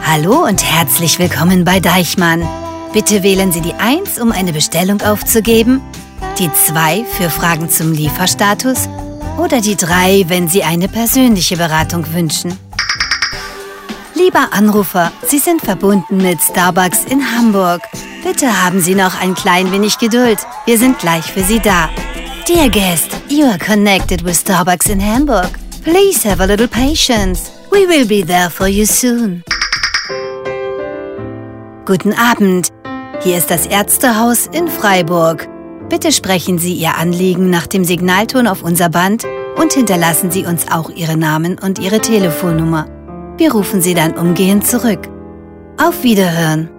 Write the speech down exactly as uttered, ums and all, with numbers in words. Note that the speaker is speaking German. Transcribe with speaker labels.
Speaker 1: Hallo und herzlich willkommen bei Deichmann. Bitte wählen Sie die eins, um eine Bestellung aufzugeben, die zwei für Fragen zum Lieferstatus oder die drei, wenn Sie eine persönliche Beratung wünschen. Lieber Anrufer, Sie sind verbunden mit Starbucks in Hamburg. Bitte haben Sie noch ein klein wenig Geduld. Wir sind gleich für Sie da. Dear guest, you are connected with Starbucks in Hamburg. Please have a little patience. We will be there for you soon. Guten Abend. Hier ist das Ärztehaus in Freiburg. Bitte sprechen Sie Ihr Anliegen nach dem Signalton auf unser Band und hinterlassen Sie uns auch Ihren Namen und Ihre Telefonnummer. Wir rufen Sie dann umgehend zurück. Auf Wiederhören.